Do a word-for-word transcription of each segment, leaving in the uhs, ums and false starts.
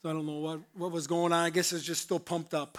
So I don't know what, what was going on. I guess it's just still pumped up.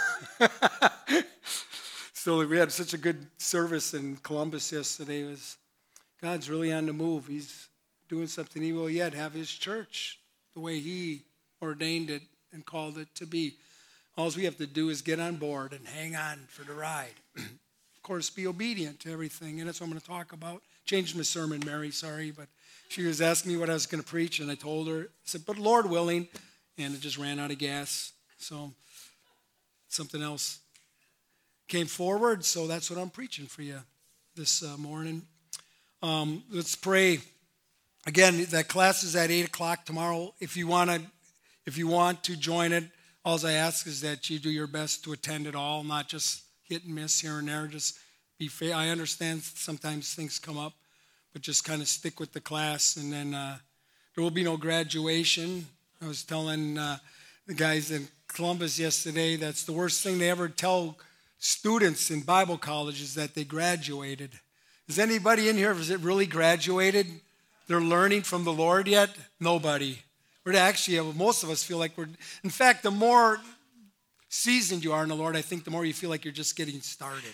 So we had such a good service in Columbus yesterday. It was God's really on the move. He's doing something. He will yet have his church the way he ordained it and called it to be. All we have to do is get on board and hang on for the ride. Of course, be obedient to everything. And that's what I'm going to talk about. Changed my sermon, Mary, sorry. But she was asking me what I was going to preach, and I told her. I said, but Lord willing. And it just ran out of gas. So something else came forward. So that's what I'm preaching for you this uh, morning. Um, let's pray. Again, that class is at eight o'clock tomorrow. If you want to, if you want to join it, all I ask is that you do your best to attend it all, not just hit and miss here and there. Just be fair. I understand sometimes things come up, but just kind of stick with the class. And then uh, there will be no graduation. I was telling uh, the guys in Columbus yesterday, that's the worst thing they ever tell students in Bible college is that they graduated. Is anybody in here, has it really graduated? They're learning from the Lord yet? Nobody. We're actually, most of us feel like we're, in fact, the more seasoned you are in the Lord, I think the more you feel like you're just getting started.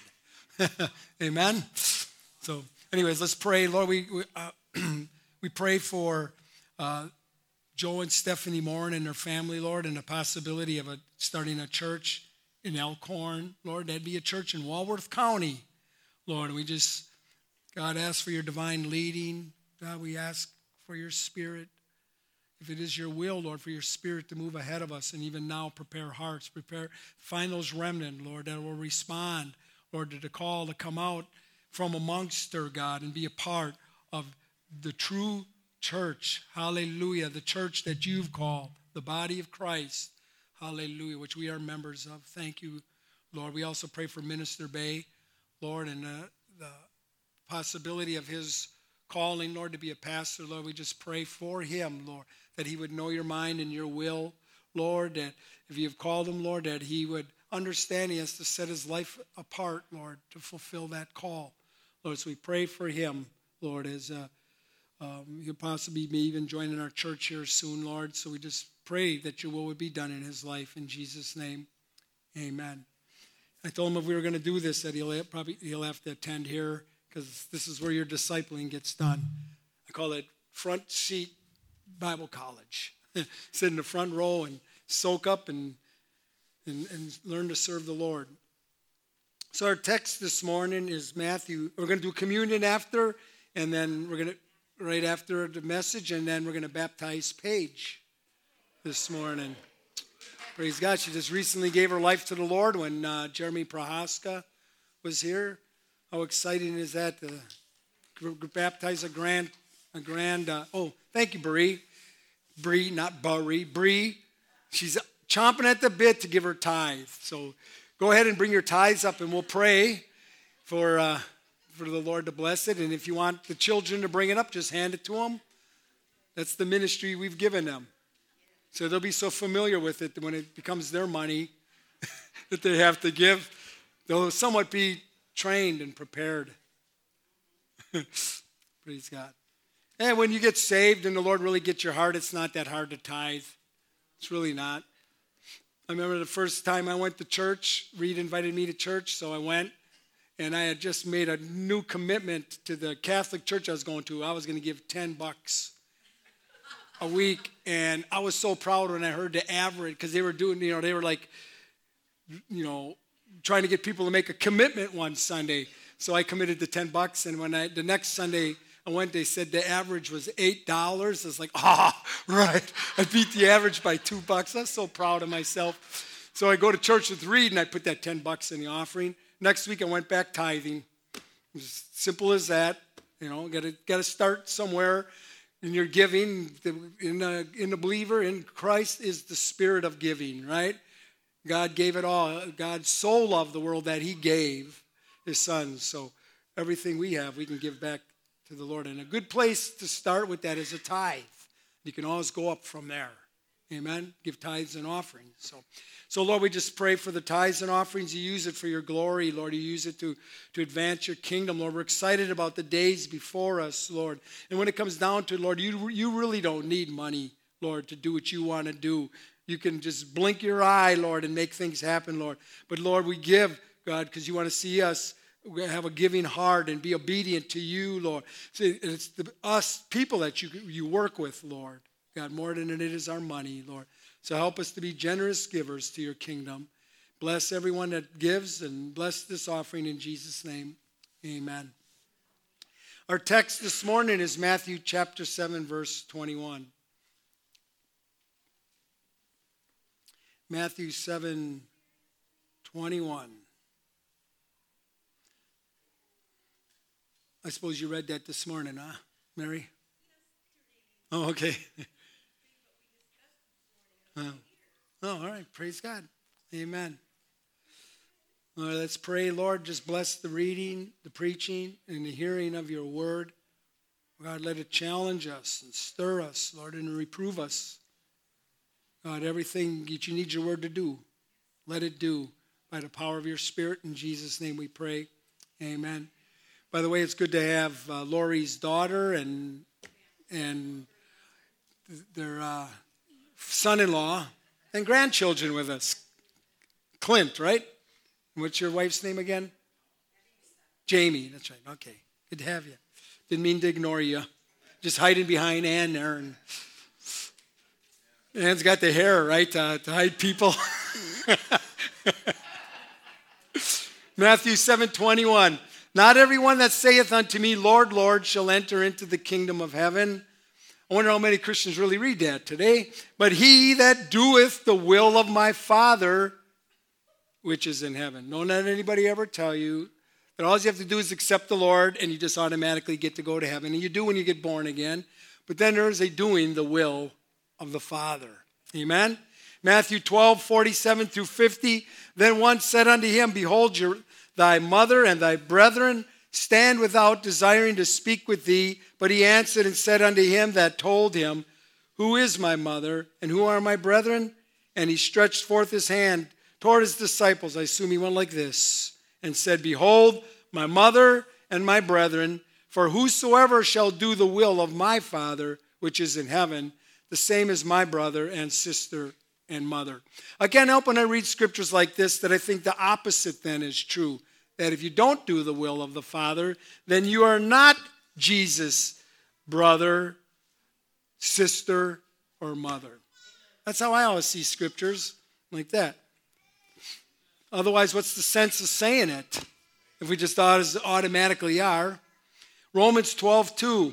Amen? So anyways, let's pray. Lord, we we, uh, we pray for uh, Joe and Stephanie Moore and their family, Lord, and the possibility of a, starting a church in Elkhorn. Lord, that'd be a church in Walworth County. Lord, we just, God, ask for your divine leading. God, we ask for your spirit. If it is your will, Lord, for your spirit to move ahead of us and even now prepare hearts, prepare, find those remnant, Lord, that will respond, Lord, to the call to come out from amongst her, God, and be a part of the true church. Hallelujah. The church that you've called, the body of Christ. Hallelujah, which we are members of. Thank you, Lord. We also pray for Minister Bay, Lord, and uh, the possibility of his calling, Lord, to be a pastor. Lord, we just pray for him, Lord, that he would know your mind and your will, Lord, that if you've called him, Lord, that he would understand he has to set his life apart, Lord, to fulfill that call. Lord, so we pray for him, Lord, as uh, um, he'll possibly be even joining our church here soon, Lord. So we just pray that your will would be done in his life. In Jesus' name, amen. I told him if we were going to do this, that he'll probably he'll have to attend here, because this is where your discipling gets done. I call it front seat Bible college. Sit in the front row and soak up and, and, and learn to serve the Lord. So our text this morning is Matthew. We're going to do communion after, and then we're going to, right after the message, and then we're going to baptize Paige this morning. Praise God. She just recently gave her life to the Lord when uh, Jeremy Prohaska was here. How exciting is that to baptize a grand, a grand, uh, oh, thank you, Bree. Bree, not Barry, Bree. She's chomping at the bit to give her tithe. So go ahead and bring your tithes up, and we'll pray for, uh, for the Lord to bless it. And if you want the children to bring it up, just hand it to them. That's the ministry we've given them. So they'll be so familiar with it that when it becomes their money that they have to give, they'll somewhat be trained and prepared. Praise God. And when you get saved and the Lord really gets your heart, it's not that hard to tithe. It's really not. I remember the first time I went to church, Reed invited me to church, so I went. And I had just made a new commitment to the Catholic church I was going to. I was going to give ten bucks a week. And I was so proud when I heard the average, because they were doing, you know, they were like, you know, trying to get people to make a commitment one Sunday. So I committed to ten bucks. And when I, the next Sunday I went, they said the average was eight dollars. I was like, ah, oh, right. I beat the average by two bucks. I was so proud of myself. So I go to church with Reed, and I put that ten bucks in the offering. Next week I went back tithing. It was simple as that. You know, got to got to start somewhere in your giving. In the, in the believer, in Christ, is the spirit of giving, right? God gave it all. God so loved the world that he gave his son. So everything we have, we can give back to the Lord. And a good place to start with that is a tithe. You can always go up from there. Amen? Give tithes and offerings. So, so Lord, we just pray for the tithes and offerings. You use it for your glory, Lord. You use it to, to advance your kingdom, Lord. We're excited about the days before us, Lord. And when it comes down to it, Lord, you, you really don't need money Lord, to do what you want to do. You can just blink your eye, Lord, and make things happen, Lord. But, Lord, we give, God, because you want to see us have a giving heart and be obedient to you, Lord. See, it's the, us people that you, you work with, Lord. God, more than it is our money, Lord. So help us to be generous givers to your kingdom. Bless everyone that gives and bless this offering in Jesus' name. Amen. Our text this morning is Matthew chapter seven, verse twenty-one. Matthew seven, twenty-one. I suppose you read that this morning, huh, Mary? Oh, okay. oh. oh, all right. Praise God. Amen. All right, let's pray. Lord, just bless the reading, the preaching, and the hearing of your word. God, let it challenge us and stir us, Lord, and reprove us. God, everything that you need your word to do, let it do by the power of your Spirit. In Jesus' name we pray. Amen. By the way, it's good to have uh, Lori's daughter and and their uh, son-in-law and grandchildren with us. Clint, right? What's your wife's name again? Jamie. That's right. Okay. Good to have you. Didn't mean to ignore you. Just hiding behind Ann there. And Ann's got the hair, right, to, to hide people. Matthew seven twenty-one. Not everyone that saith unto me, Lord, Lord, shall enter into the kingdom of heaven. I wonder how many Christians really read that today. But he that doeth the will of my Father, which is in heaven. Don't let anybody ever tell you that all you have to do is accept the Lord and you just automatically get to go to heaven. And you do when you get born again. But then there is a doing the will of the Father. Amen? Matthew twelve, forty-seven through fifty. Then one said unto him, Behold, your thy mother and thy brethren stand without, desiring to speak with thee. But he answered and said unto him that told him, Who is my mother, and who are my brethren? And he stretched forth his hand toward his disciples. I assume he went like this, and said, Behold, my mother and my brethren, for whosoever shall do the will of my Father, which is in heaven, the same is my brother and sister and mother. I can't help when I read scriptures like this that I think the opposite then is true. That if you don't do the will of the Father, then you are not Jesus' brother, sister, or mother. That's how I always see scriptures, like that. Otherwise, what's the sense of saying it if we just automatically are? Romans twelve two.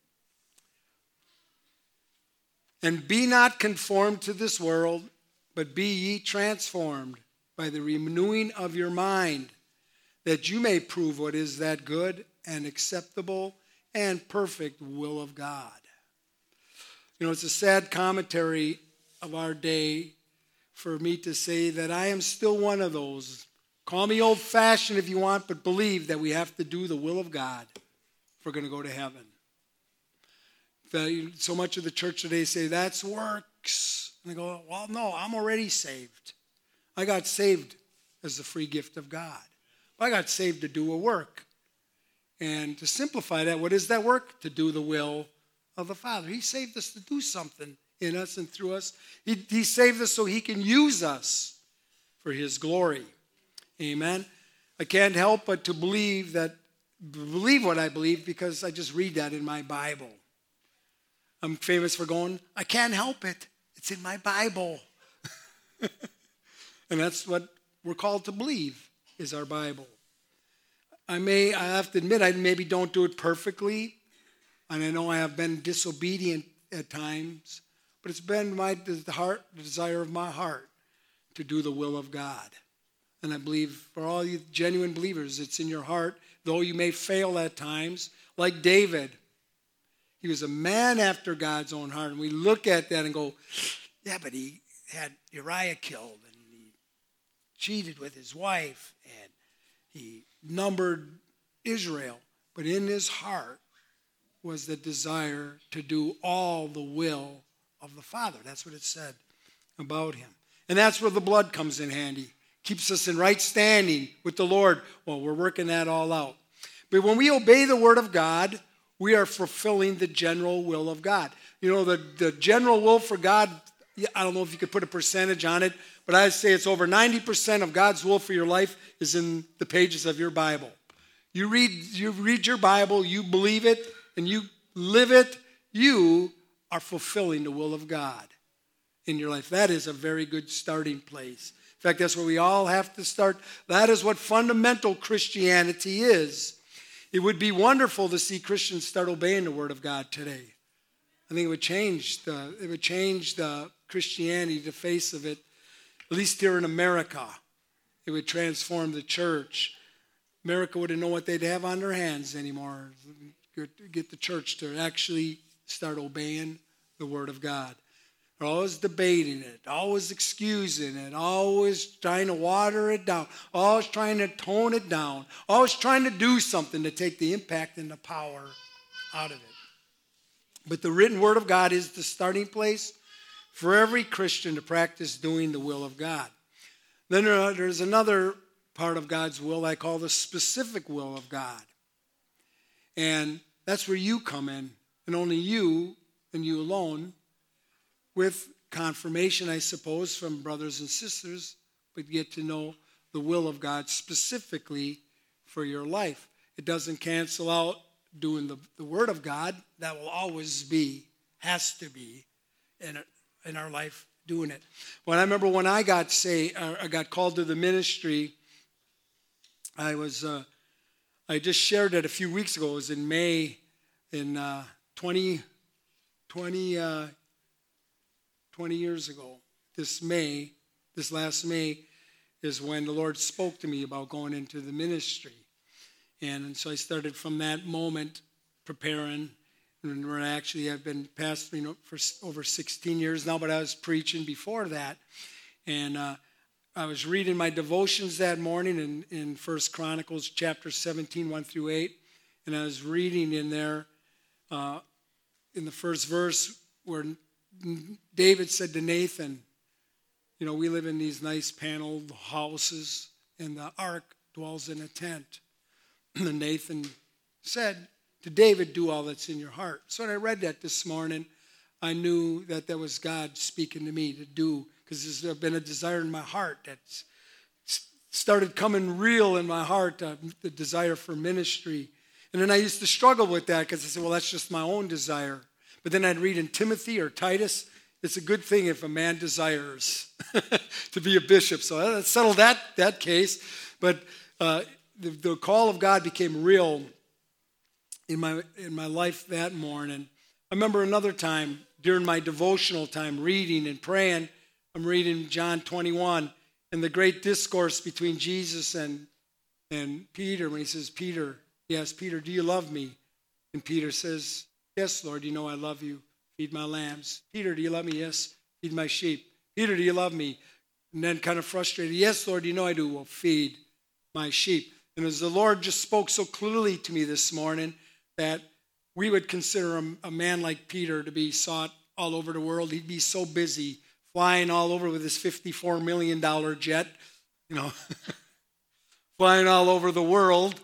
And be not conformed to this world, but be ye transformed by the renewing of your mind, that you may prove what is that good and acceptable and perfect will of God. You know, it's a sad commentary of our day for me to say that I am still one of those. Call me old-fashioned if you want, but believe that we have to do the will of God if we're going to go to heaven. The, so much of the church today say, that's works. And I go, well, no, I'm already saved. I got saved as the free gift of God. But I got saved to do a work. And to simplify that, what is that work? To do the will of the Father. He saved us to do something in us and through us. He, he saved us so he can use us for his glory. Amen. I can't help but to believe that, believe what I believe because I just read that in my Bible. I'm famous for going, I can't help it. It's in my Bible. And that's what we're called to believe is our Bible. I may, I have to admit, I maybe don't do it perfectly. And I know I have been disobedient at times. But it's been my the heart, the desire of my heart to do the will of God. And I believe for all you genuine believers, it's in your heart, though you may fail at times, like David. He was a man after God's own heart. And we look at that and go, yeah, but he had Uriah killed and he cheated with his wife and he numbered Israel. But in his heart was the desire to do all the will of the Father. That's what it said about him. And that's where the blood comes in handy. Keeps us in right standing with the Lord. Well, we're working that all out. But when we obey the word of God, we are fulfilling the general will of God. You know, the, the general will for God, I don't know if you could put a percentage on it, but I'd say it's over ninety percent of God's will for your life is in the pages of your Bible. You read, you read your Bible, you believe it, and you live it, you are fulfilling the will of God in your life. That is a very good starting place. In fact, that's where we all have to start. That is what fundamental Christianity is. It would be wonderful to see Christians start obeying the Word of God today. I think it would change the, it would change the Christianity, the face of it, at least here in America. It would transform the church. America wouldn't know what they'd have on their hands anymore. Get the church to actually start obeying the Word of God. They're always debating it, always excusing it, always trying to water it down, always trying to tone it down, always trying to do something to take the impact and the power out of it. But the written Word of God is the starting place for every Christian to practice doing the will of God. Then there's another part of God's will I call the specific will of God. And that's where you come in, and only you and you alone, with confirmation, I suppose, from brothers and sisters, but get to know the will of God specifically for your life. It doesn't cancel out doing the, the Word of God. That will always be, has to be, in, in our life doing it. But I remember when I got say, uh, I got called to the ministry, I was, uh, I just shared it a few weeks ago. It was in May in uh, twenty, twenty, uh, twenty years ago. This May, this last May, is when the Lord spoke to me about going into the ministry. And, and so I started from that moment preparing. And we're actually, I've been pastoring for over sixteen years now, but I was preaching before that. And uh, I was reading my devotions that morning in, in First Chronicles chapter seventeen, one through eight. And I was reading in there, uh, in the first verse, where David said to Nathan, you know, we live in these nice paneled houses, and the ark dwells in a tent. And Nathan said to David, do all that's in your heart. So when I read that this morning, I knew that that was God speaking to me to do, because there's been a desire in my heart that's started coming real in my heart, uh, the desire for ministry. And then I used to struggle with that because I said, well, that's just my own desire. But then I'd read in Timothy or Titus, it's a good thing if a man desires to be a bishop. So that settled that, that case. But uh, the, the call of God became real in my in my life that morning. I remember another time during my devotional time, reading and praying, I'm reading John twenty-one, and the great discourse between Jesus and, and Peter, when he says, Peter, yes, Peter, do you love me? And Peter says, yes, Lord, you know I love you. Feed my lambs. Peter, do you love me? Yes. Feed my sheep. Peter, do you love me? And then kind of frustrated, yes, Lord, you know I do. Well, feed my sheep. And as the Lord just spoke so clearly to me this morning that we would consider a, a man like Peter to be sought all over the world. He'd be so busy flying all over with his fifty-four million dollars jet, you know, flying all over the world.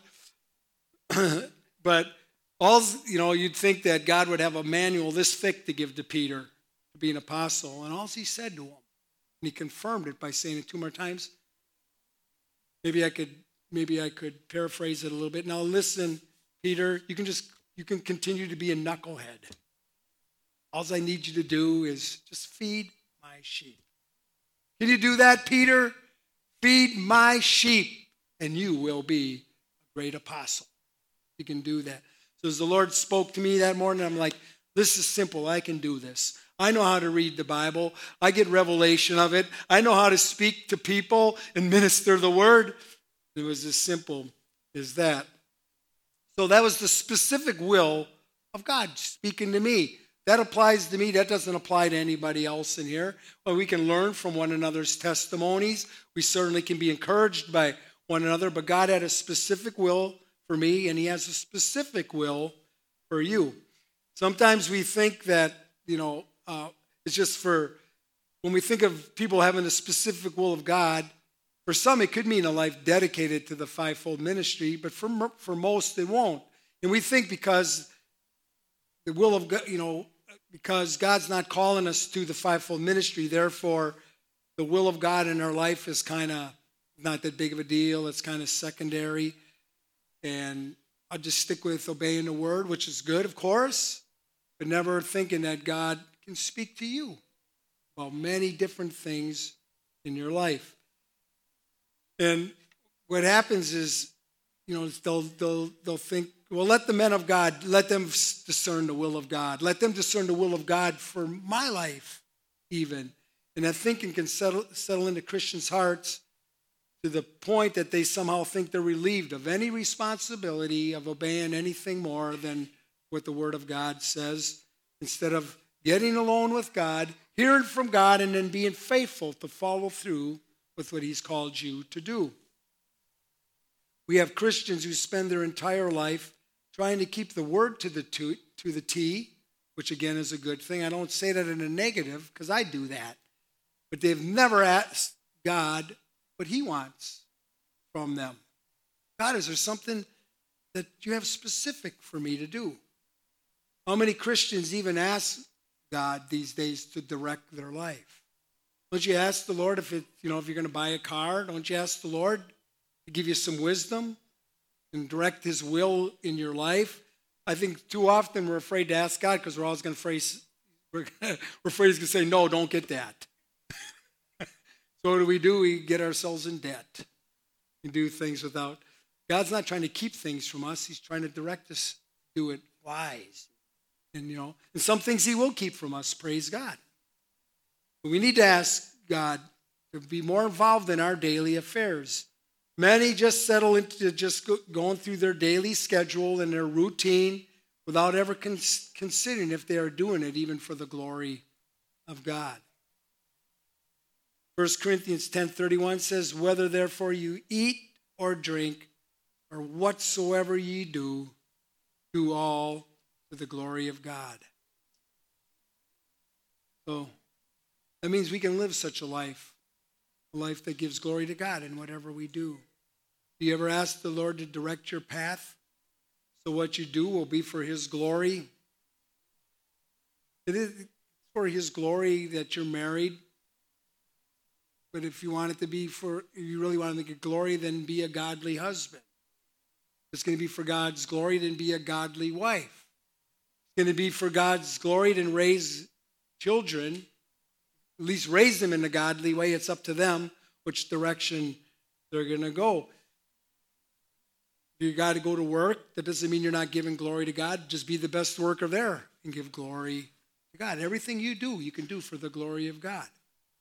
But all, you know, you'd think that God would have a manual this thick to give to Peter to be an apostle. And all he said to him, and he confirmed it by saying it two more times. Maybe I could, maybe I could paraphrase it a little bit. Now listen, Peter, you can just, you can continue to be a knucklehead. All I need you to do is just feed my sheep. Can you do that, Peter? Feed my sheep, and you will be a great apostle. You can do that. So as the Lord spoke to me that morning, I'm like, this is simple. I can do this. I know how to read the Bible. I get revelation of it. I know how to speak to people and minister the word. It was as simple as that. So that was the specific will of God speaking to me. That applies to me. That doesn't apply to anybody else in here. Well, we can learn from one another's testimonies. We certainly can be encouraged by one another, but God had a specific will for me, and he has a specific will for you. Sometimes we think that, you know, uh, it's just for, when we think of people having a specific will of God, for some it could mean a life dedicated to the fivefold ministry, but for, for most it won't. And we think because the will of God, you know, because God's not calling us to the fivefold ministry. Therefore, the will of God in our life is kind of not that big of a deal. It's kind of secondary. And I'll just stick with obeying the word, which is good, of course, but never thinking that God can speak to you about many different things in your life. And what happens is, you know, they'll, they'll, they'll think, well, let the men of God, let them discern the will of God. Let them discern the will of God for my life, even. And that thinking can settle, settle into Christians' hearts to the point that they somehow think they're relieved of any responsibility of obeying anything more than what the Word of God says, instead of getting alone with God, hearing from God, and then being faithful to follow through with what He's called you to do. We have Christians who spend their entire life trying to keep the Word to the to, to the T, which again is a good thing. I don't say that in a negative, because I do that. But they've never asked God what He wants from them. God, is there something that you have specific for me to do? How many Christians even ask God these days to direct their life? Don't you ask the Lord if it, you know, if you're going to buy a car? Don't you ask the Lord to give you some wisdom and direct His will in your life? I think too often we're afraid to ask God because we're always going to phrase, we're, we're afraid He's going to say, no, don't get that. So what do we do? We get ourselves in debt and do things without. God's not trying to keep things from us. He's trying to direct us to do it wise. And, you know, and some things He will keep from us, praise God. But we need to ask God to be more involved in our daily affairs. Many just settle into just going through their daily schedule and their routine without ever cons- considering if they are doing it even for the glory of God. First Corinthians ten thirty-one says, whether therefore you eat or drink or whatsoever ye do, do all to the glory of God. So that means we can live such a life, a life that gives glory to God in whatever we do. Do you ever ask the Lord to direct your path so what you do will be for His glory? It is for His glory that you're married. But if you want it to be for, if you really want to get glory, then be a godly husband. If it's going to be for God's glory, then be a godly wife. If it's going to be for God's glory, then raise children, at least raise them in a godly way. It's up to them which direction they're going to go. You got to go to work. That doesn't mean you're not giving glory to God. Just be the best worker there and give glory to God. Everything you do, you can do for the glory of God.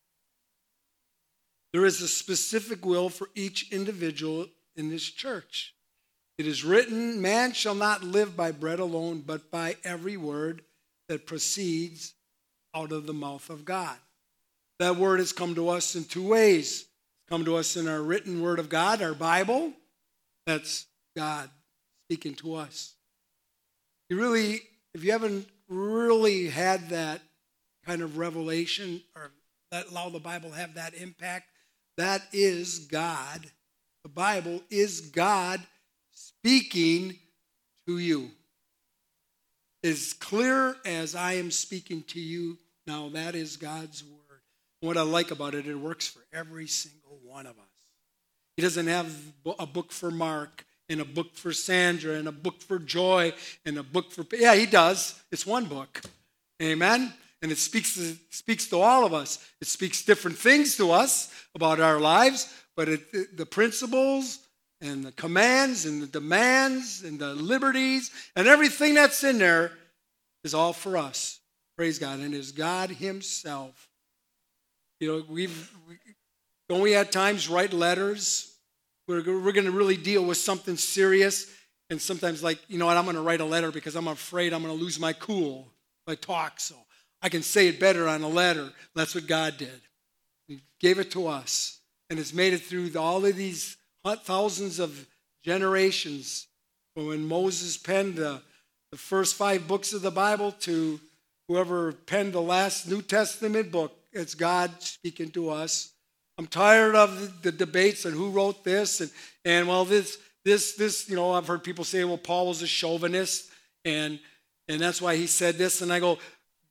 There is a specific will for each individual in this church. It is written, man shall not live by bread alone, but by every word that proceeds out of the mouth of God. That word has come to us in two ways. It's come to us in our written word of God, our Bible. That's God speaking to us. You really, if you haven't really had that kind of revelation or that allow the Bible to have that impact, that is God. The Bible is God speaking to you. As clear as I am speaking to you now, that is God's word. What I like about it, it works for every single one of us. He doesn't have a book for Mark and a book for Sandra and a book for Joy and a book for... Yeah, He does. It's one book. Amen? And it speaks to, speaks to all of us. It speaks different things to us about our lives, but it, it, the principles and the commands and the demands and the liberties and everything that's in there is all for us. Praise God. And it is God Himself. You know, we've, we, don't we at times write letters? We're, we're going to really deal with something serious. And sometimes like, you know what, I'm going to write a letter because I'm afraid I'm going to lose my cool if I talk so. I can say it better on a letter. That's what God did. He gave it to us. And it's made it through all of these thousands of generations. From when Moses penned the, the first five books of the Bible to whoever penned the last New Testament book, it's God speaking to us. I'm tired of the, the debates on who wrote this. And, and well, this, this, this, you know, I've heard people say, well, Paul was a chauvinist. And, and that's why he said this. And I go,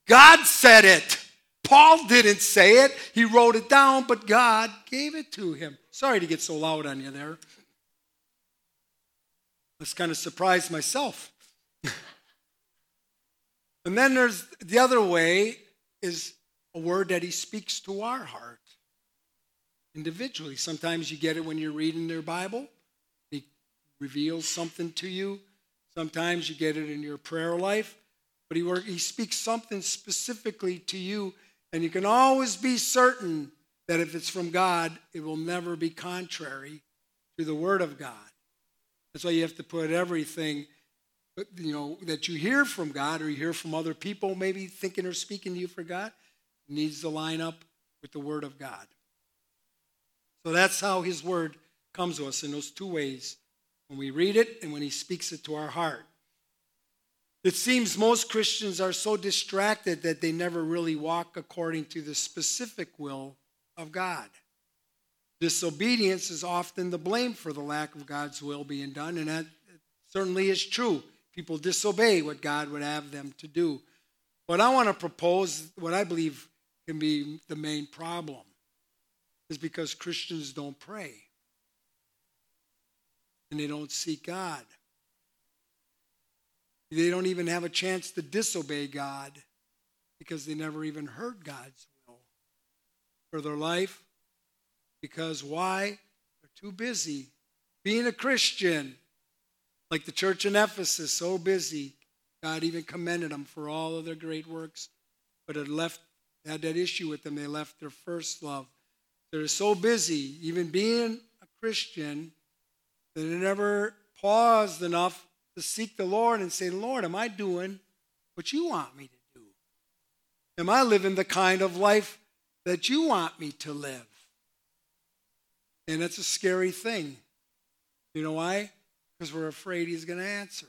God said it. Paul didn't say it. He wrote it down, but God gave it to him. Sorry to get so loud on you there. I was kind of surprised myself. And then there's the other way is a word that he speaks to our heart individually. Sometimes you get it when you're reading their Bible. He reveals something to you. Sometimes you get it in your prayer life. But he, work, he speaks something specifically to you. And you can always be certain that if it's from God, it will never be contrary to the Word of God. That's why you have to put everything, you know, that you hear from God or you hear from other people maybe thinking or speaking to you for God, needs to line up with the Word of God. So that's how his Word comes to us in those two ways, when we read it and when he speaks it to our heart. It seems most Christians are so distracted that they never really walk according to the specific will of God. Disobedience is often the blame for the lack of God's will being done, and that certainly is true. People disobey what God would have them to do. What I want to propose, what I believe can be the main problem, is because Christians don't pray and they don't seek God. They don't even have a chance to disobey God because they never even heard God's will for their life. Because why? They're too busy being a Christian. Like the church in Ephesus, so busy. God even commended them for all of their great works, but it left had that issue with them. They left their first love. They're so busy, even being a Christian, that they never paused enough to seek the Lord and say, Lord, am I doing what you want me to do? Am I living the kind of life that you want me to live? And that's a scary thing. You know why? Because we're afraid he's going to answer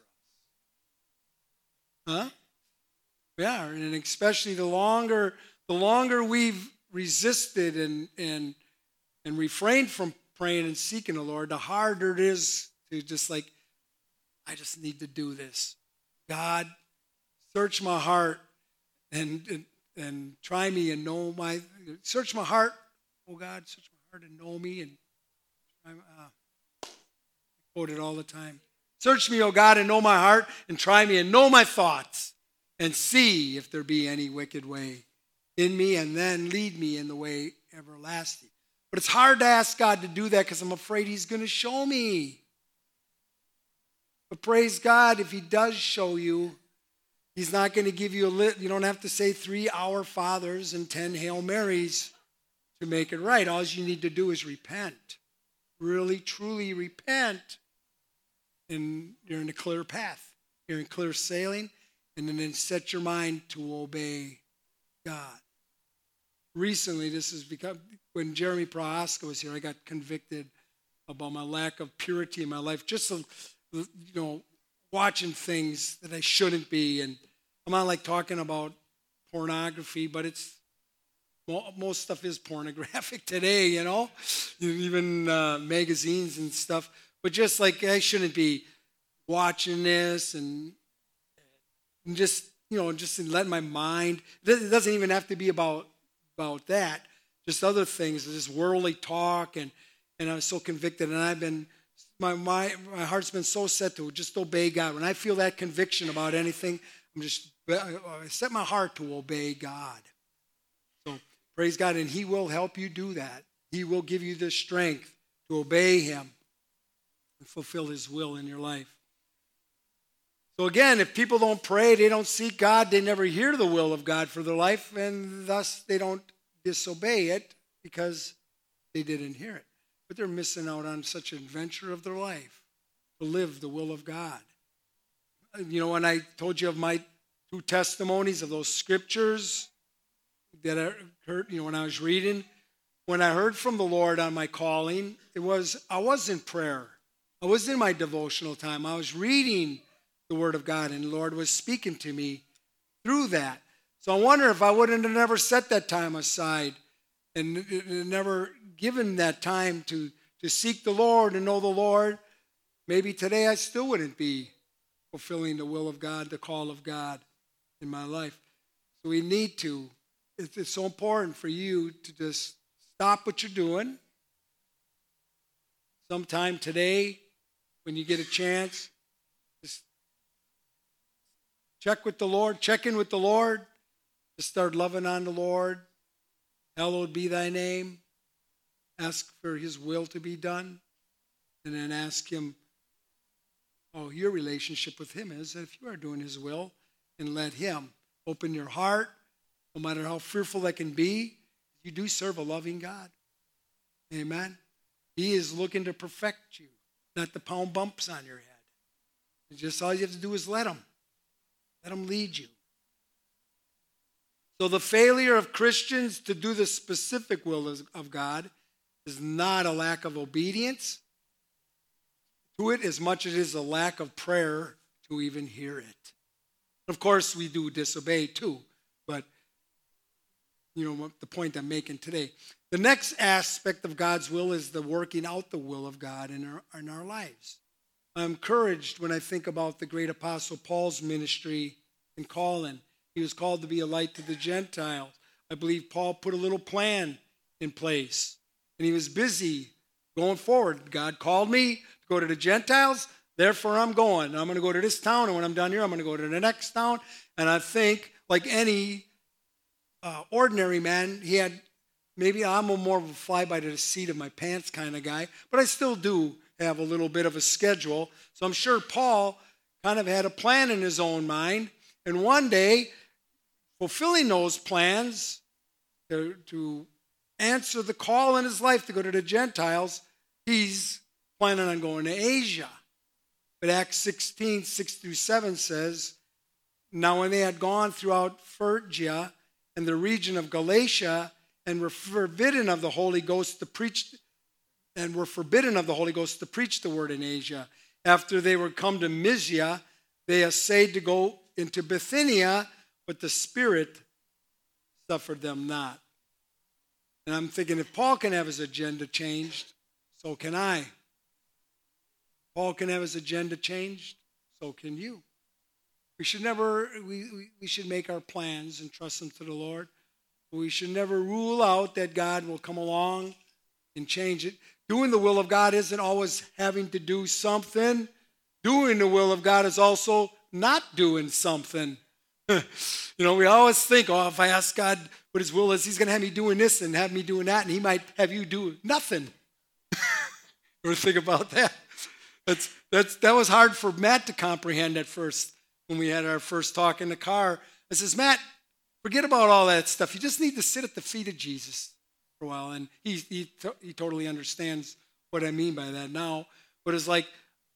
us. Huh? Yeah, and especially the longer the longer we've resisted and and and refrained from praying and seeking the Lord, the harder it is to just like, I just need to do this. God, search my heart and, and and try me and know my, search my heart. Oh God, search my heart and know me. And I'm, uh, I quote it all the time. Search me, O God, and know my heart, and try me and know my thoughts, and see if there be any wicked way in me, and then lead me in the way everlasting. But it's hard to ask God to do that because I'm afraid he's going to show me. But praise God, if he does show you, he's not going to give you a lit. You don't have to say three Our Fathers and ten Hail Marys to make it right. All you need to do is repent. Really, truly repent. And you're in a clear path. You're in clear sailing. And then set your mind to obey God. Recently, this has become, when Jeremy Prohaska was here, I got convicted about my lack of purity in my life. Just, you know, watching things that I shouldn't be. And I'm not like talking about pornography, but it's, most stuff is pornographic today, you know, even uh, magazines and stuff. But just like I shouldn't be watching this and, and just, you know, just letting my mind, it doesn't even have to be about about that, just other things, just worldly talk. And, and I was so convicted, and I've been, my, my, my heart's been so set to just obey God. When I feel that conviction about anything, I'm just, I set my heart to obey God. So praise God, and he will help you do that. He will give you the strength to obey him and fulfill his will in your life. So again, if people don't pray, they don't seek God, they never hear the will of God for their life, and thus they don't disobey it because they didn't hear it. But they're missing out on such an adventure of their life to live the will of God. You know, when I told you of my two testimonies of those scriptures that I heard, you know, when I was reading, when I heard from the Lord on my calling, it was, I was in prayer. I was in my devotional time. I was reading the Word of God, and the Lord was speaking to me through that. So I wonder if I wouldn't have never set that time aside and never given that time to, to seek the Lord and know the Lord, maybe today I still wouldn't be fulfilling the will of God, the call of God in my life. So we need to. It's, it's so important for you to just stop what you're doing. Sometime today, when you get a chance, just check with the Lord, check in with the Lord, just start loving on the Lord. Hallowed be thy name. Ask for his will to be done. And then ask him how your relationship with him is, if you are doing his will. And let him open your heart, no matter how fearful that can be. You do serve a loving God. Amen. He is looking to perfect you, not to pound bumps on your head. And just all you have to do is let him. Let him lead you. So the failure of Christians to do the specific will of God is not a lack of obedience to it as much as it is a lack of prayer to even hear it. Of course, we do disobey too, but you know the point I'm making today. The next aspect of God's will is the working out the will of God in our, in our lives. I'm encouraged when I think about the great apostle Paul's ministry and calling. He was called to be a light to the Gentiles. I believe Paul put a little plan in place, and he was busy going forward. God called me to go to the Gentiles, therefore I'm going. I'm going to go to this town, and when I'm done here, I'm going to go to the next town. And I think, like any uh, ordinary man, he had, maybe I'm a more of a fly by the seat of my pants kind of guy, but I still do have a little bit of a schedule. So I'm sure Paul kind of had a plan in his own mind. And one day, fulfilling those plans to, to answer the call in his life to go to the Gentiles, he's planning on going to Asia. But Acts sixteen, six through seven says, now when they had gone throughout Phrygia and the region of Galatia and were forbidden of the Holy Ghost to preach, and were forbidden of the Holy Ghost to preach the word in Asia. After they were come to Mysia, they essayed to go into Bithynia, but the Spirit suffered them not. And I'm thinking, if Paul can have his agenda changed, so can I. Paul can have his agenda changed, so can you. We should never, we, we, we should make our plans and trust them to the Lord. We should never rule out that God will come along and change it. Doing the will of God isn't always having to do something. Doing the will of God is also not doing something. You know, we always think, oh, if I ask God what his will is, he's going to have me doing this and have me doing that, and he might have you do nothing. Or think about that. That's, that's, that was hard for Matt to comprehend at first when we had our first talk in the car. I says, Matt, forget about all that stuff. You just need to sit at the feet of Jesus for a while. And he, he, he totally understands what I mean by that now. But it's like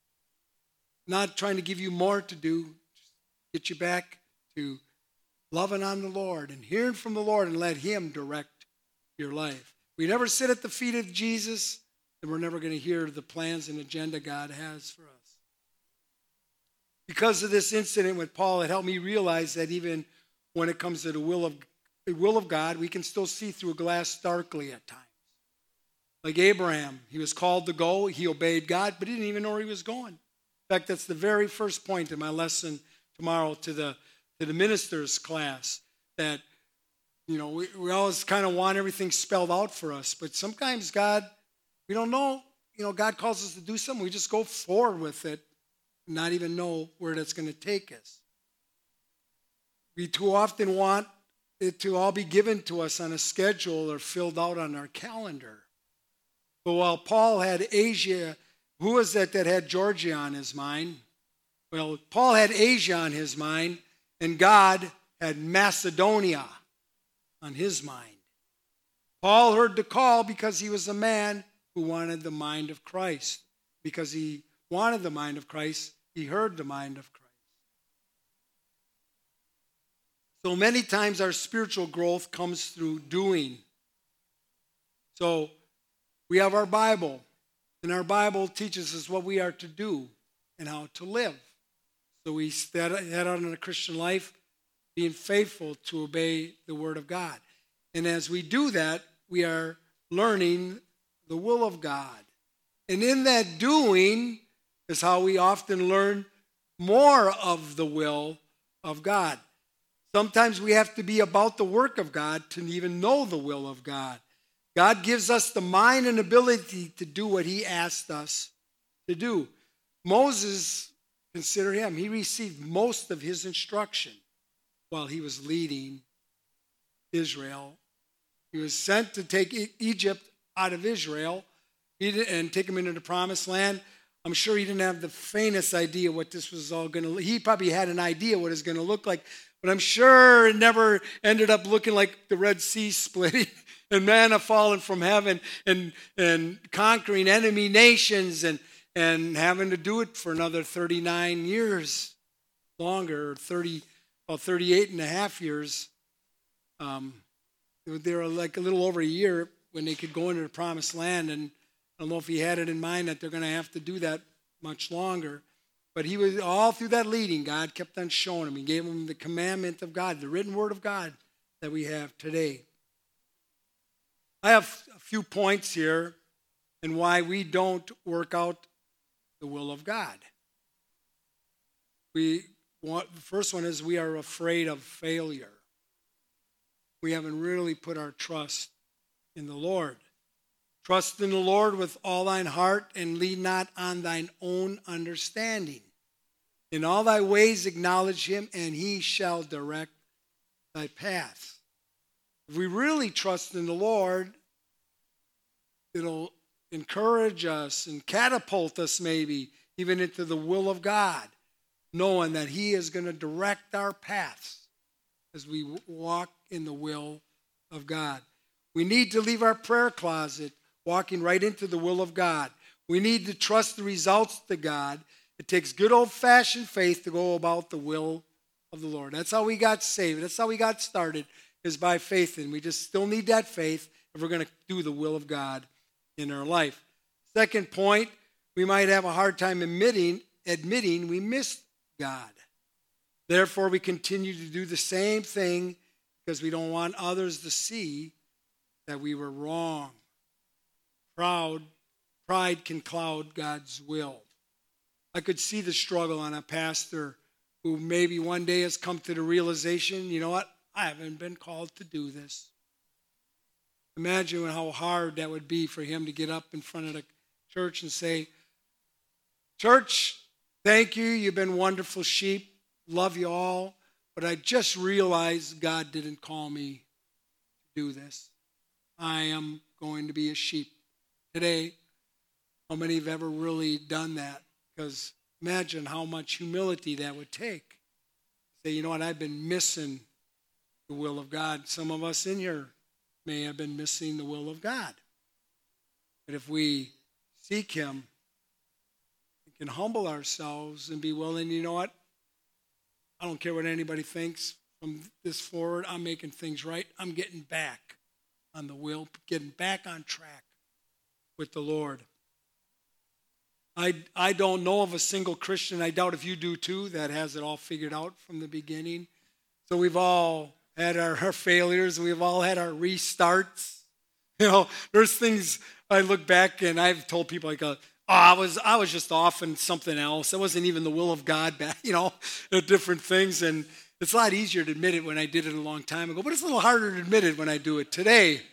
not trying to give you more to do, just get you back to loving on the Lord and hearing from the Lord and let him direct your life. We never sit at the feet of Jesus, and we're never going to hear the plans and agenda God has for us. Because of this incident with Paul, it helped me realize that even when it comes to the will of, the will of God, we can still see through a glass darkly at times. Like Abraham, he was called to go, he obeyed God, but he didn't even know where he was going. In fact, that's the very first point in my lesson tomorrow to the to the ministers class, that, you know, we, we always kind of want everything spelled out for us, but sometimes God, we don't know, you know, God calls us to do something, we just go forward with it, not even know where that's going to take us. We too often want it to all be given to us on a schedule or filled out on our calendar. But while Paul had Asia, who was that that had Georgia on his mind? Well, Paul had Asia on his mind, and God had Macedonia on his mind. Paul heard the call because he was a man who wanted the mind of Christ. Because he wanted the mind of Christ, he heard the mind of Christ. So many times our spiritual growth comes through doing. So we have our Bible, and our Bible teaches us what we are to do and how to live. So we set out in a Christian life, being faithful to obey the Word of God. And as we do that, we are learning the will of God. And in that doing is how we often learn more of the will of God. Sometimes we have to be about the work of God to even know the will of God. God gives us the mind and ability to do what he asked us to do. Moses, consider him, he received most of his instruction while he was leading Israel. He was sent to take Egypt out of Israel and take him into the promised land. I'm sure he didn't have the faintest idea what this was all going to look. He probably had an idea what it's going to look like, but I'm sure it never ended up looking like the Red Sea splitting and manna falling from heaven and, and conquering enemy nations and, and having to do it for another thirty-nine years longer, thirty, well, thirty-eight and a half years. Um, they were like a little over a year when they could go into the promised land, and I don't know if he had it in mind that they're going to have to do that much longer. But he was all through that leading, God kept on showing him. He gave him the commandment of God, the written word of God that we have today. I have a few points here and why we don't work out the will of God. We want, the first one is we are afraid of failure. We haven't really put our trust in the Lord. Trust in the Lord with all thine heart and lean not on thine own understanding. In all thy ways acknowledge him, and he shall direct thy paths. If we really trust in the Lord, it'll encourage us and catapult us maybe even into the will of God, knowing that he is going to direct our paths as we walk in the will of God. We need to leave our prayer closet walking right into the will of God. We need to trust the results to God. It takes good old-fashioned faith to go about the will of the Lord. That's how we got saved. That's how we got started, is by faith. And we just still need that faith if we're going to do the will of God in our life. Second point, we might have a hard time admitting, admitting we missed God. Therefore, we continue to do the same thing because we don't want others to see that we were wrong. Proud, pride can cloud God's will. I could see the struggle on a pastor who maybe one day has come to the realization, you know what, I haven't been called to do this. Imagine how hard that would be for him to get up in front of the church and say, church, thank you, you've been wonderful sheep, love you all, but I just realized God didn't call me to do this. I am going to be a sheep. Today, how many have ever really done that? Because imagine how much humility that would take. Say, you know what, I've been missing the will of God. Some of us in here may have been missing the will of God. But if we seek him, we can humble ourselves and be willing, you know what, I don't care what anybody thinks. From this forward, I'm making things right. I'm getting back on the will, getting back on track with the Lord. I, I don't know of a single Christian, I doubt if you do too, that has it all figured out from the beginning. So we've all had our, our failures. We've all had our restarts. You know, there's things I look back and I've told people like, uh, oh, I was I was just off in something else. It wasn't even the will of God back, you know, different things. And it's a lot easier to admit it when I did it a long time ago, but it's a little harder to admit it when I do it today.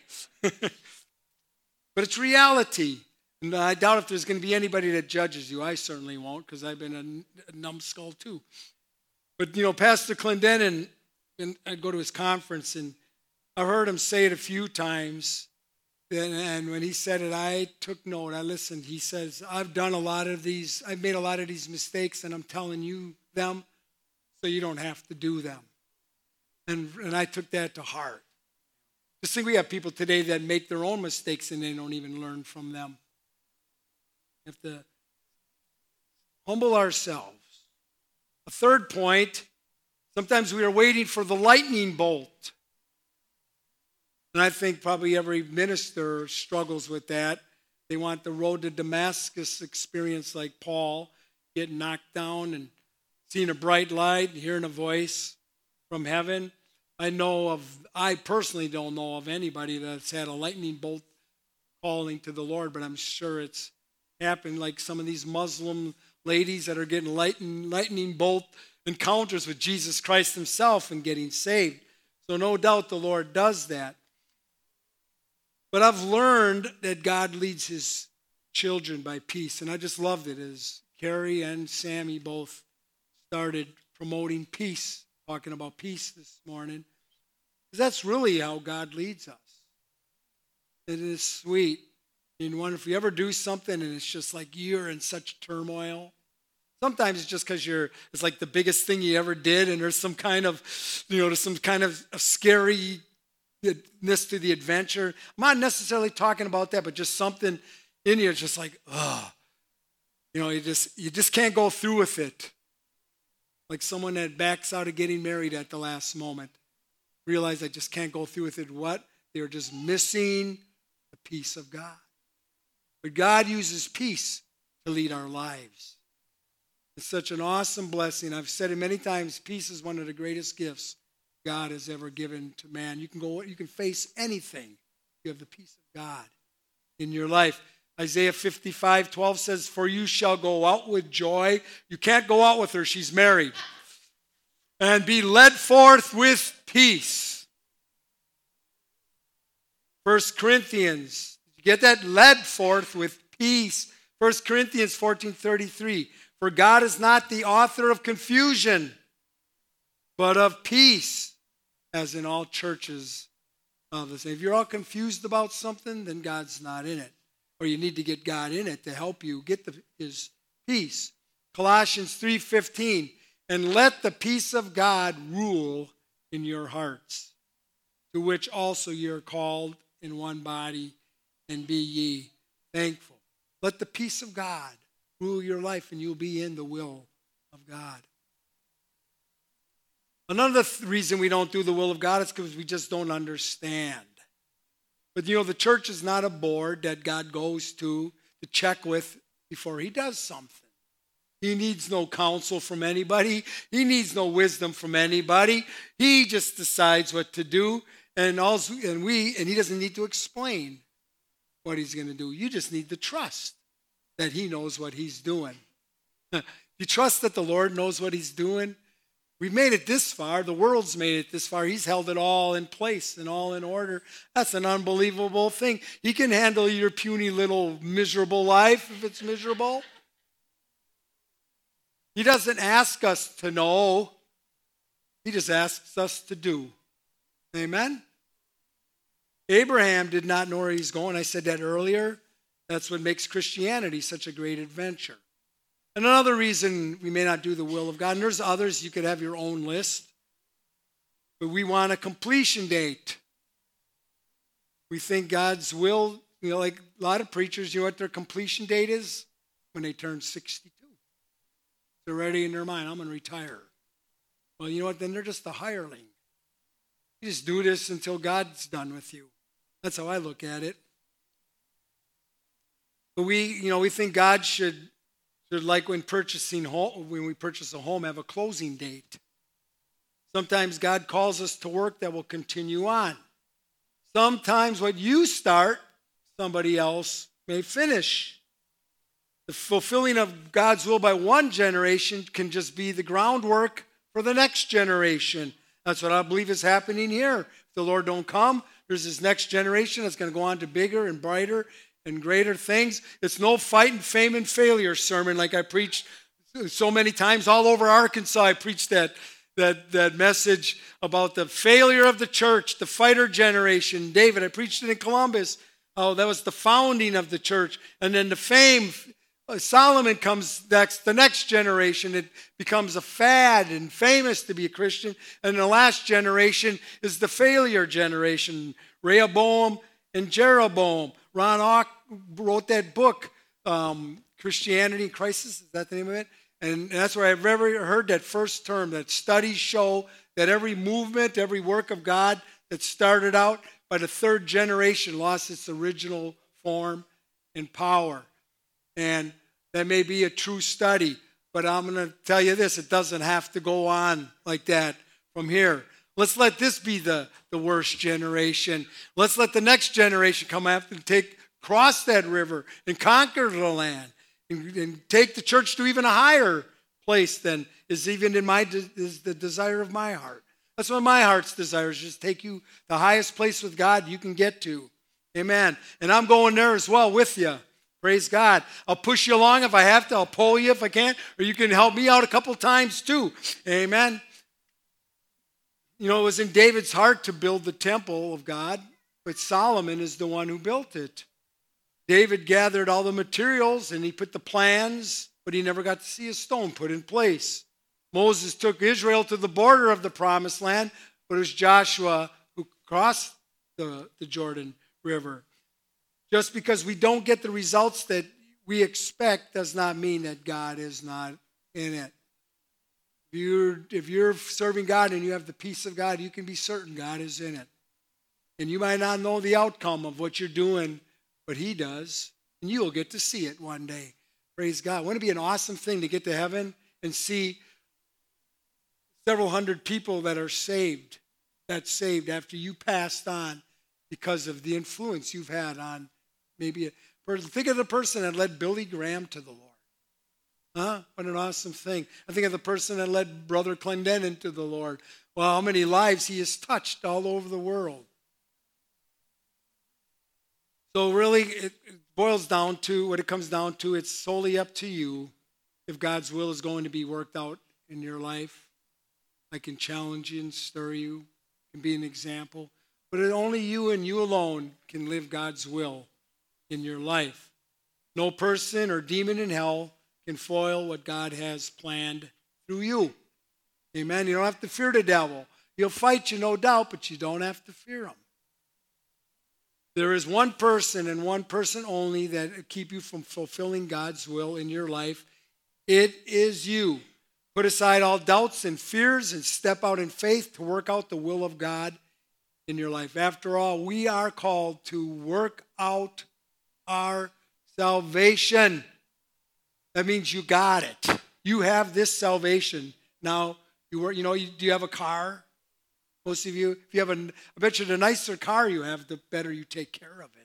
But it's reality. And I doubt if there's going to be anybody that judges you. I certainly won't, because I've been a, a numbskull too. But, you know, Pastor Clendenin, and I'd go to his conference, and I've heard him say it a few times. And, and when he said it, I took note. I listened. He says, I've done a lot of these, I've made a lot of these mistakes, and I'm telling you them so you don't have to do them. And, and I took that to heart. Just think we have people today that make their own mistakes and they don't even learn from them. We have to humble ourselves. A third point, sometimes we are waiting for the lightning bolt. And I think probably every minister struggles with that. They want the road to Damascus experience like Paul, getting knocked down and seeing a bright light, hearing a voice from heaven. I know of, I personally don't know of anybody that's had a lightning bolt calling to the Lord, but I'm sure it's happened like some of these Muslim ladies that are getting lightning, lightning bolt encounters with Jesus Christ himself and getting saved. So no doubt the Lord does that. But I've learned that God leads his children by peace. And I just loved it as Carrie and Sammy both started promoting peace, talking about peace this morning. Because that's really how God leads us. It is sweet. You know, if you ever do something and it's just like you're in such turmoil, sometimes it's just because you're, it's like the biggest thing you ever did and there's some kind of, you know, there's some kind of scariness to the adventure. I'm not necessarily talking about that, but just something in you, it's just like, oh, you know, you just, you just can't go through with it. Like someone that backs out of getting married at the last moment. Realize I just can't go through with it. What? They're just missing the peace of God. But God uses peace to lead our lives. It's such an awesome blessing. I've said it many times, peace is one of the greatest gifts God has ever given to man. You can go, you can face anything. You have the peace of God in your life. Isaiah fifty-five twelve says, for you shall go out with joy. You can't go out with her. She's married. And be led forth with peace. First Corinthians, did you get that? Led forth with peace. First Corinthians fourteen thirty-three. For God is not the author of confusion, but of peace, as in all churches of the same. If you're all confused about something, then God's not in it. Or you need to get God in it to help you get the, his peace. Colossians three fifteen. And let the peace of God rule in your hearts, to which also ye are called in one body, and be ye thankful. Let the peace of God rule your life, and you'll be in the will of God. Another th- reason we don't do the will of God is because we just don't understand. But you know, the church is not a board that God goes to to check with before he does something. He needs no counsel from anybody. He needs no wisdom from anybody. He just decides what to do, and also, and we, and he doesn't need to explain what he's going to do. You just need to trust that he knows what he's doing. You trust that the Lord knows what he's doing? We've made it this far. The world's made it this far. He's held it all in place and all in order. That's an unbelievable thing. He can handle your puny little miserable life if it's miserable. He doesn't ask us to know. He just asks us to do. Amen? Abraham did not know where he's going. I said that earlier. That's what makes Christianity such a great adventure. And another reason we may not do the will of God, and there's others, you could have your own list, but we want a completion date. We think God's will, you know, like a lot of preachers, you know what their completion date is? When they turn sixty-two. They're ready in their mind, I'm going to retire. Well, you know what? Then they're just a hireling. You just do this until God's done with you. That's how I look at it. But we, you know, we think God should, should like when purchasing home, when we purchase a home, have a closing date. Sometimes God calls us to work that will continue on. Sometimes what you start, somebody else may finish. The fulfilling of God's will by one generation can just be the groundwork for the next generation. That's what I believe is happening here. If the Lord don't come, there's this next generation that's going to go on to bigger and brighter and greater things. It's no fight and fame and failure sermon like I preached so many times all over Arkansas. I preached that, that, that message about the failure of the church, the fighter generation. David, I preached it in Columbus. Oh, that was the founding of the church. And then the fame. Solomon comes next, the next generation. It becomes a fad and famous to be a Christian. And the last generation is the failure generation. Rehoboam and Jeroboam. Ron Auk wrote that book, um, Christianity in Crisis. Is that the name of it? And that's where I've ever heard that first term, that studies show that every movement, every work of God that started out by the third generation lost its original form and power. And that may be a true study, but I'm going to tell you this, it doesn't have to go on like that from here. Let's let this be the, the worst generation. Let's let the next generation come after and take cross that river and conquer the land and, and take the church to even a higher place than is even in my de- is the desire of my heart. That's what my heart's desire is, just take you the highest place with God you can get to. Amen. And I'm going there as well with you. Praise God. I'll push you along if I have to. I'll pull you if I can. Or you can help me out a couple times too. Amen. You know, it was in David's heart to build the temple of God, but Solomon is the one who built it. David gathered all the materials and he put the plans, but he never got to see a stone put in place. Moses took Israel to the border of the promised land, but it was Joshua who crossed the, the Jordan River. Just because we don't get the results that we expect does not mean that God is not in it. If you're, if you're serving God and you have the peace of God, you can be certain God is in it. And you might not know the outcome of what you're doing, but He does. And you will get to see it one day. Praise God. Wouldn't it be an awesome thing to get to heaven and see several hundred people that are saved, that's saved after you passed on because of the influence you've had on maybe a person. Think of the person that led Billy Graham to the Lord. Huh? What an awesome thing. I think of the person that led Brother Clendenin to the Lord. Well, how many lives he has touched all over the world. So really, it boils down to, what it comes down to, it's solely up to you if God's will is going to be worked out in your life. I can challenge you and stir you, can be an example. But only you and you alone can live God's will in your life. No person or demon in hell can foil what God has planned through you. Amen. You don't have to fear the devil. He'll fight you, no doubt, but you don't have to fear him. There is one person and one person only that will keep you from fulfilling God's will in your life. It is you. Put aside all doubts and fears and step out in faith to work out the will of God in your life. After all, we are called to work out our salvation. That means you got it. You have this salvation. Now, you work, you know, you, do you have a car? Most of you, if you have a, I bet you the nicer car you have, the better you take care of it.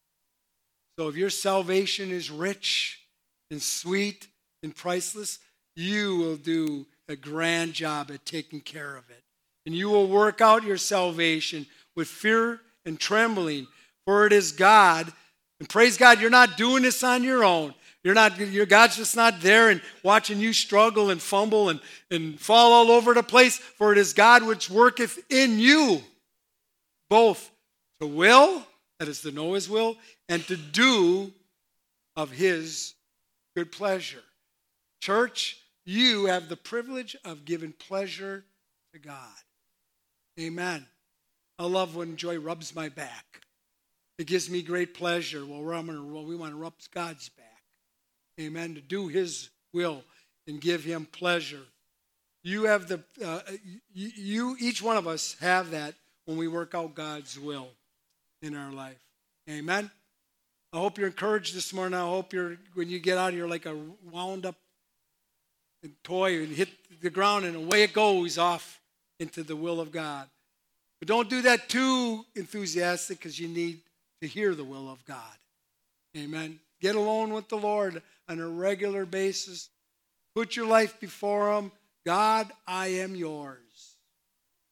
So if your salvation is rich and sweet and priceless, you will do a grand job at taking care of it. And you will work out your salvation with fear and trembling, for it is God. And praise God, you're not doing this on your own. You're not, your God's just not there and watching you struggle and fumble and, and fall all over the place. For it is God which worketh in you, both to will, that is to know His will, and to do of His good pleasure. Church, you have the privilege of giving pleasure to God. Amen. I love when Joy rubs my back. It gives me great pleasure. Well, we're gonna, well we want to rub God's back. Amen. To do His will and give Him pleasure. You have the, uh, you, you, each one of us have that when we work out God's will in our life. Amen. I hope you're encouraged this morning. I hope you're, when you get out of here, like a wound up toy and hit the ground and away it goes off into the will of God. But don't do that too enthusiastic, because you need to hear the will of God. Amen. Get alone with the Lord on a regular basis. Put your life before Him. God, I am yours.